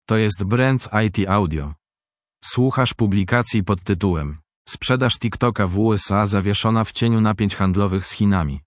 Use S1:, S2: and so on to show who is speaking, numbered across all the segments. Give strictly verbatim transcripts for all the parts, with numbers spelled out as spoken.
S1: To jest Brands I T Audio. Słuchasz publikacji pod tytułem Sprzedaż TikToka w U S A zawieszona w cieniu napięć handlowych z Chinami.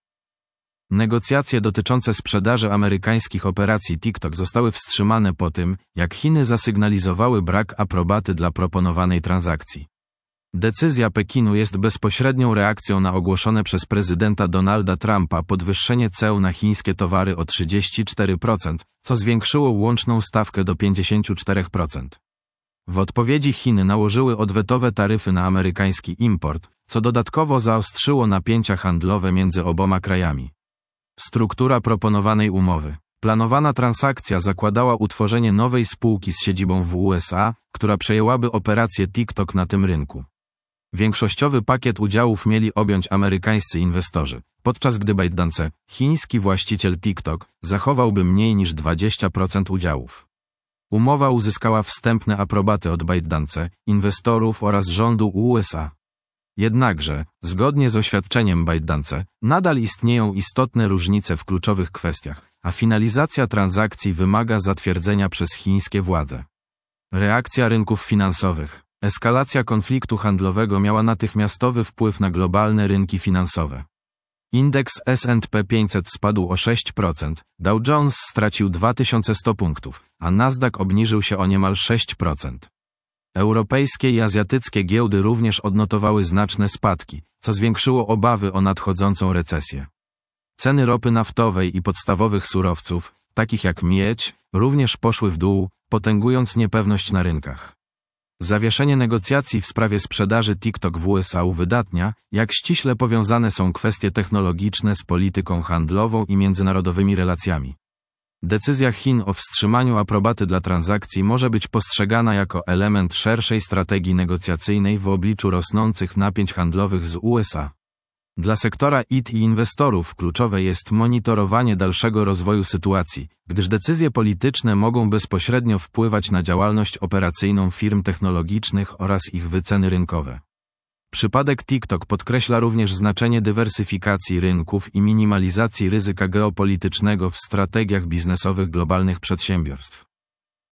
S1: Negocjacje dotyczące sprzedaży amerykańskich operacji TikTok zostały wstrzymane po tym, jak Chiny zasygnalizowały brak aprobaty dla proponowanej transakcji. Decyzja Pekinu jest bezpośrednią reakcją na ogłoszone przez prezydenta Donalda Trumpa podwyższenie ceł na chińskie towary o trzydzieści cztery procent, co zwiększyło łączną stawkę do pięćdziesiąt cztery procent. W odpowiedzi Chiny nałożyły odwetowe taryfy na amerykański import, co dodatkowo zaostrzyło napięcia handlowe między oboma krajami. Struktura proponowanej umowy. Planowana transakcja zakładała utworzenie nowej spółki z siedzibą w U S A, która przejęłaby operację TikTok na tym rynku. Większościowy pakiet udziałów mieli objąć amerykańscy inwestorzy, podczas gdy ByteDance, chiński właściciel TikTok, zachowałby mniej niż dwadzieścia procent udziałów. Umowa uzyskała wstępne aprobaty od ByteDance, inwestorów oraz rządu U S A. Jednakże, zgodnie z oświadczeniem ByteDance, nadal istnieją istotne różnice w kluczowych kwestiach, a finalizacja transakcji wymaga zatwierdzenia przez chińskie władze. Reakcja rynków finansowych. Eskalacja konfliktu handlowego miała natychmiastowy wpływ na globalne rynki finansowe. Indeks S and P pięćset spadł o sześć procent, Dow Jones stracił dwa tysiące sto punktów, a Nasdaq obniżył się o niemal sześć procent. Europejskie i azjatyckie giełdy również odnotowały znaczne spadki, co zwiększyło obawy o nadchodzącą recesję. Ceny ropy naftowej i podstawowych surowców, takich jak miedź, również poszły w dół, potęgując niepewność na rynkach. Zawieszenie negocjacji w sprawie sprzedaży TikTok w U S A uwydatnia, jak ściśle powiązane są kwestie technologiczne z polityką handlową i międzynarodowymi relacjami. Decyzja Chin o wstrzymaniu aprobaty dla transakcji może być postrzegana jako element szerszej strategii negocjacyjnej w obliczu rosnących napięć handlowych z U S A. Dla sektora I T i inwestorów kluczowe jest monitorowanie dalszego rozwoju sytuacji, gdyż decyzje polityczne mogą bezpośrednio wpływać na działalność operacyjną firm technologicznych oraz ich wyceny rynkowe. Przypadek TikTok podkreśla również znaczenie dywersyfikacji rynków i minimalizacji ryzyka geopolitycznego w strategiach biznesowych globalnych przedsiębiorstw.